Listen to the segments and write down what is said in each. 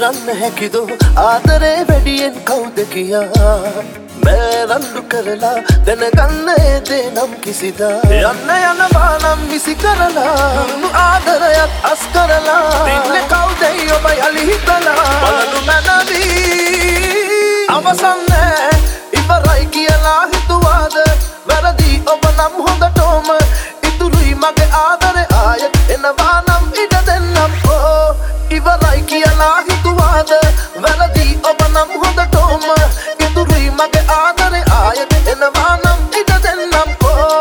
තෝරන්න හැකිදෝ ආදරේ වැඩියෙන් කවුද කියා මෑ රණ්ඩු කරලා දැනගන්න ඒ දේ නම් කිසිදා යන්න යනවා නම් විසි කරලා ආදරයත් අස් කරලා ඉන්නේ කවුදයි ඔබ යලි හිතලා බලනු මැනවී අවසන් නෑ ඉවරයි කියලා හිතුවාද වැරදි ඔබ නම් හොඳටම ඉතුරුයි මගේ ආදරේ ආයෙත් එනවා නම් ඉඩ දෙන්නම් ඉවරයි කියලා හිතුවාද වැරදි ඔබ නම් හොඳටම ඉතුරුයි මගේ ආදරේ ආයෙත් එනවා නම් ඉඩ දෙන්නම්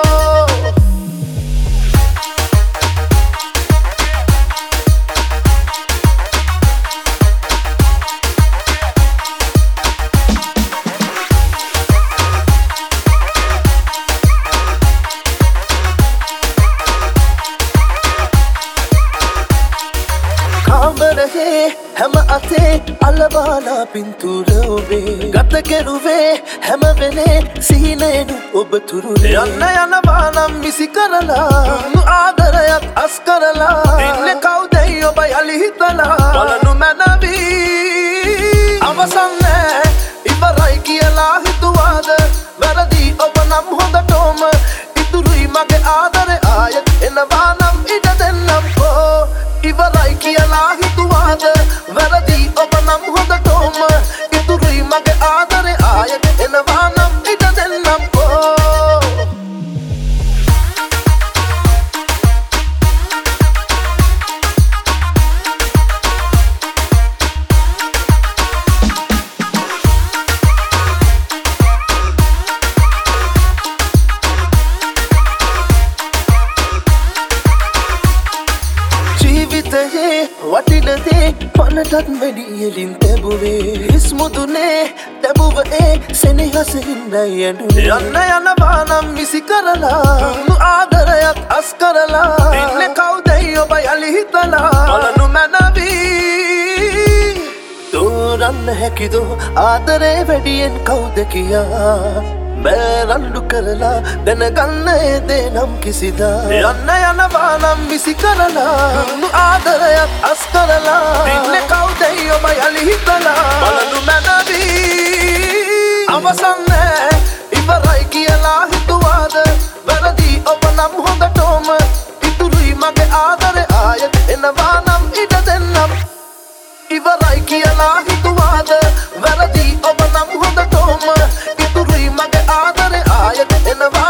හැම අතේ අලබාලා පින්තූර ඔබේ ගත කෙරුවේ හැම වෙලේ සිහිනේනු ඔබ තුරුනේ යන්න යනවා නම් විසි කරලා ආදරයත් අස් කරලා ඉන්නේ කවුදයි ඔබ යලි හිතලා බලනු මැනවී අවසන් නෑ ඉවරයි කියලා හිතුවාද වැරදි ඔබ නම් හොඳටම ඉතුරුයි මගේ ආදරේ ආයෙත් එනවා නම් ඉඩ දෙන්නම් ඉවරයි කියලා හිතුවාද වැරදි ඔබ නම් හොඳටම ඉතුරුයි මගේ ආදරේ ආයෙත් එනවා නම් ඉඩ දෙන්නම් වටිනදේ පනටත් වැඩියලින් තැබුවේ හිස්මුදුනේ තැබුවේ සෙනෙහසින්දයි ඇඩුනේ යන්න යනවා නම් විසි කරලා ආදරයත් අස් කරලා ඉන්නේ කවුදයි ඔබ යලි හිතලා බලනු මැනවී තෝරන්න හැකිදෝ ආදරේ වැඩියෙන් කවුද කියා මෑ රණ්ඩු කරලා දැනගන්න ඒ දේ නම් කිසිදා යන්න යනවා නම් විසි කරලා ආදරයත් අස් කරලා ඉන්නේ කවුදයි ඔබ යලි හිතලා බලනු මැනවී අවසන් නෑ ඉවරයි කියලා හිතුවාද වැරදි ඔබ නම් හොඳටම ඉතුරුයි මගේ ආදරේ ආයෙත් එනවා නම් ඉඩ දෙන්නම් ඉවරයි කියලා හිතුවාද වැරදි ඔබ නම් හොඳටම ඉතුරුයි මගේ ආදරේ ආයෙත් එනවා